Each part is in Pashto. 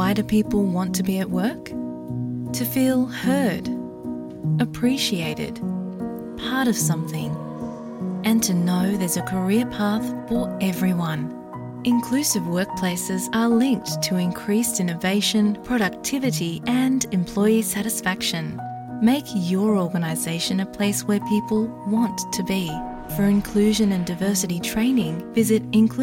Why do people want to be at work? To feel heard, appreciated, part of something, and to know there's a career path for everyone. Inclusive workplaces are linked to increased innovation, productivity, and employee satisfaction. Make your organisation a place where people want to be. For inclusion and diversity training, visit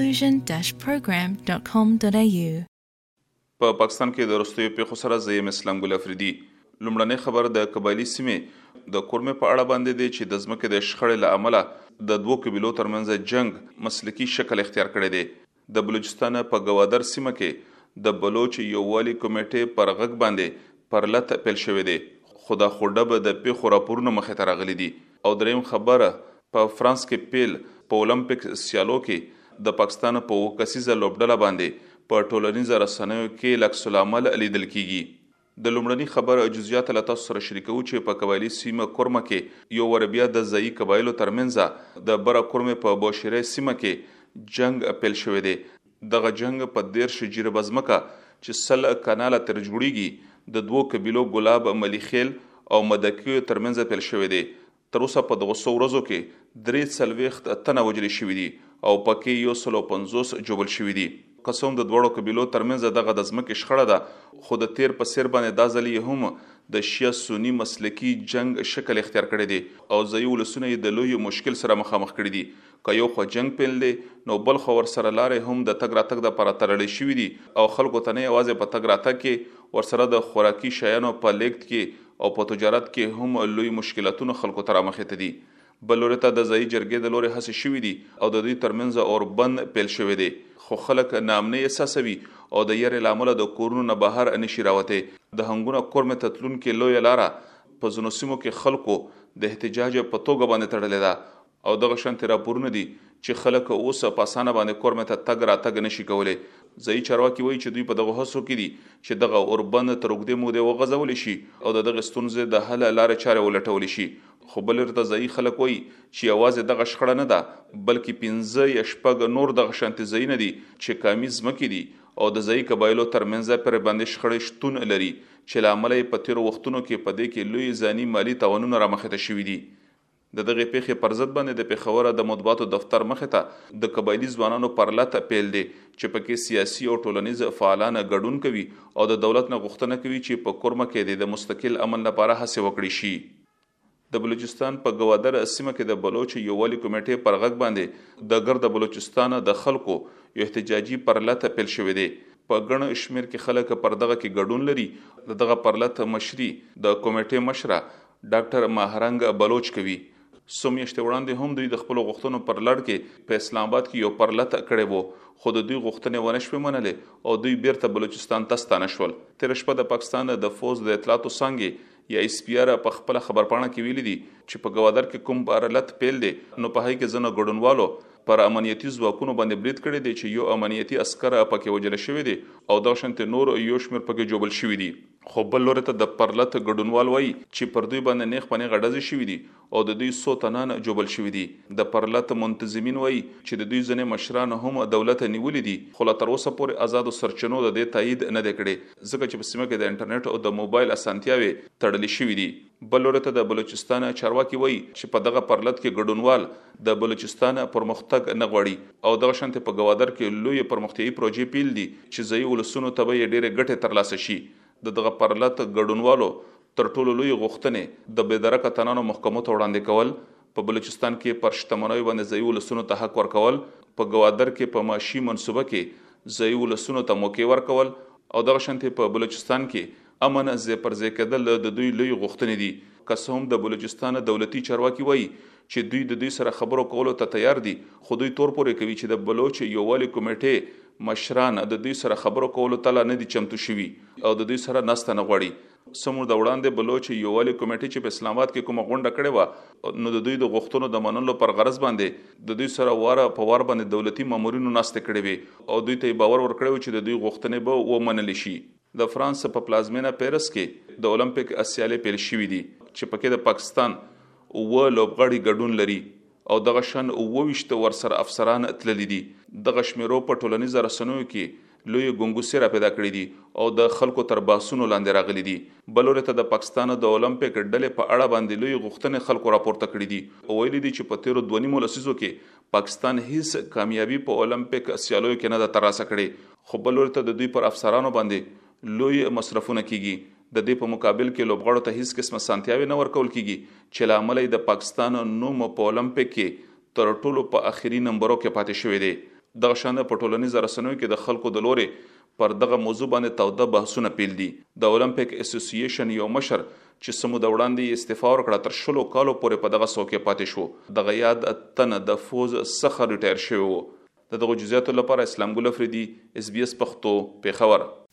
inclusion-program.com.au. په پاکستان کې د وروستیو پیښو سره زه یم اسلام ګل افریدي. لومړنۍ خبر د قبایلي سیمې د کورمې په اړه باندې دی چې د ځمکې د شخړې له امله د دوو قبیلو ترمنځ جنگ مسلکي شکل اختیار کړی دی. د بلوچستان په ګوادر سیمه کې د بلوچ یووالي کمیټې پر غږ باندې پرلت پیل شوی دی، خو دا خوډه به د پیښو راپورونه مخې ته راغلي دي. او دریم خبره په فرانس کې پیل په اولمپیک سیالو کې د پاکستان په کسیزه لوبډله باندې په ټولنیزه رسنیو کې عکس العمل لیدل کیږي. د لومړني خبر جزئیات له تاسو سره شریکو چې په قبایلی سیمه کورمه کې یو وربیا د ځایی قبایلو ترمنځ د بره کورمه په بوشيره سیمه کې جنگ پیل شوی دی. دغه جنگ په 13 جریب ازمکه چې سل کاناله تر جوړیږي د دوو قبیلو ګلاب ملیخیل او مدکیو ترمنځ پیل شوی دی. تر اوسه په دغه ورځو کې 3 تنه وجل شوی دي او پکې 150 جوړل شوی دي. قسم د دوړو قبیلو ترمنځ دغه د ځمکې شخړه ده، خو د تیر په سیر باندې دا ځلې هم د شیعه سنی مسلکی جنگ شکل اختیار کړی دی او ځایي ولسونه یې د لوی مشکل سره مخامخ کړي دي. که یو خو جنگ پیل دی نو بل خو ورسره لارې هم د تګ راتګ دپاره تړلې شوي دي او خلکو ته نه یوازې په تګ راتګ کې ورسره د خوراکي شیانو په لیږد کې او په تجارت کې هم لوی مشکلاتونه خلکو ته رامخې ته دي. بل لوري ته د ځایي جرګې د لوري هڅې شوي دي او د دوی ترمنځ اوربند پیل شوی دی، خو خلک ناامنۍ احساسوي او د یارې له امله د کورونو نه بهر نشي راوتی. د هنګونه کورمې ته تلونکې لویه لاره په ځینو سیمو کې خلکو د احتجاج په توګه باندې تړلې ده او دغه شانتې راپورونه دي چې خلک اوس په اسانه باندې کورمې ته تګ راتګ نشي کولی. ځایي چارواکي وایي چې دوی په دغه هڅو کې دي چې دغه اوربند تر اوږدې مودې وغځولی شي او د دغه ستونزې د حل لارې چارې ولټولی شي. خو بل ورته ځایي خلک وایي چې یوازې دغه شخړه نه ده بلکې 15 یا 6 نور دغه شانتې ځایونه دي چې کامي ځمکې دي او د ځایي قبایلو ترمنځ پر باندې شخړې شتون لري چې له امله په تیرو وختونو کې په دې کې لوی ځاني مالی تاوانونه رامخې ته شوي دي. د دغه پیښې پر ضد باندې د پېښور د مطبوعاتو دفتر مخې ته د قبایلی ځوانانو پرلته پیل دی چې پکې سیاسي او ټولنیز فعالان ګډون کوي او د دولت نه غوښتنه کوي چې په کورمه کې د مستقل امن لپاره هڅې وکړي شي. د بلوچستان په ګوادر سیمه کې د بلوچ یووالي کمیټې پر غږ باندې د ګرد بلوچستان د خلکو یو احتجاجي پرلته پیل شوی دی. په ګڼ شمیر کې خلک پر دغه کې ګډون لري. دغه پرلته مشري د کمیټې مشره ډاکټر ماهرنګ بلوچ کوي. څو میاشتې وړاندې هم دوی د خپلو غوښتنو پر لړ کې په اسلام آباد کې یو پرلته کړی وو، خو د دوی غوښتنې ونه شوې منلې او دوی بیرته بلوچستان ته ستانه شول. تېره شپه د پاکستان د فوج د اطلاعاتو څانګې یا SPR په خپله خبرپاڼه کې ویلي دي چې په ګوادر کې کوم پرلت پیل دی نو په هغې کې ځینو ګډونوالو پر امنیتي ځواکونو باندې برید کړی دی چې یو امنیتي عسکر پکې وژل شوی دی او دغه شانتې نور یو شمېر پکې جوړل شوي دي. خو بل لوري ته د پرلت ګډونوال وایي چې پر دوی باندې نیغ په نیغه ډزې شوي دي او د دوی 100 تنان جوړل شوي دي. د پرلت منتظمین وایي چې د دوی ځینې مشران هم دولت نیولي دي، خو لا تر اوسه پورې آزادو سرچینو د دې تایید نه دی کړی ځکه چې په سیمه کې د انټرنیټ او د موبایل اسانتیاوې تړلې شوي دي. بل لوري ته د بلوچستان چارواکي وایي چې په دغه پرلت کې ګډونوال د بلوچستان پرمختګ نه غواړي او دغه شانتې په ګوادر کې لوی پرمختیایي پروژې پیل دي چې ځایي ولسونو ته به یې ډېرې ګټې ترلاسه شي. دغه پرلت ګډونوالو تر ټولو لوی غوښتنې د بېدرکه تنانو محکمو ته وړاندې کول، په بلوچستان کې پر شتمنیو باندې ځایي ولسونو ته حق ورکول، په ګوادر کې په معاشي منصوبه کې ځایي ولسونو ته موقع ورکول او دغه شانتې په بلوچستان کې امن ځای پر ځای کېدل د دوی لوی غوښتنې دي. که څه هم د بلوچستان دولتي چارواکي وایي چې دوی د دوی سره خبرو کولو ته تیار دي، خو دوی تور پورې کوي چې د بلوچ یووالي کمیټې مشران د دوی سره خبرو کولو ته نه دي چمتو شوي او د دوی سره ناسته نه غواړي. سمور د وړاندې بلوچ یووالي کمیټې چې په اسلام آباد کې کومه غونډه کړې وه نو د دوی د غوښتنو د منلو پر غرض باندې د دوی سره واره په وار باندې دولتي مامورینو ناستې کړې وې او دوی ته باور ورکړی و چې د دوی غوښتنې به ومنلې شي. د فرانس په پلازمینه پیرس کې د اولمپیک سیالۍ پیل شوي دي چې پکې د پاکستان 9 لوبغاړي ګډون لري او دغه شان 29 ورسره افسران تللي دي. دغه شمیرو په ټولنیزو رسنیو کې لوی ګونګوسې را پیدا کړې دي او د خلکو تر باسونو لاندې راغلي دي. بل ورته د پاکستان د اولمپیک ډلې په اړه باندې لوی غوښتنې خلکو راپورته کړې دي او ویلي دي چې په تیرو 2.5 لسیزو کې پاکستان هیڅ کامیابی په اولمپیک سیالیو کې نه ده ترلاسه کړې. خو بل ورته د دوی پر افسرانو باندې لوی مصرفونه کیږي. د دې په مقابل کې لوبغاړو ته هیڅ قسمه سانتیاوي نه ورکول کیږي چې لامل د پاکستان نوم په اولمپیک کې تر ټولو په اخیری نمبرو کې پاتې شوی دی. دغه شان په ټولنیز رسنیو کې د خلکو د لوري پر دغه موضوع باندې توده بحثونه پیل دي. د اولمپیک اسوسییشن یو مشر چې سمو د وړاندې استعفا ورکړه تر 20 کالو پورې په دغه څوکۍ پاتې شو. دغه یاد تن د فوز څخه ریټایر شوی و. دغه جزئیاتو لپاره اسلام ګل افریدي SBS پښتو پیښور.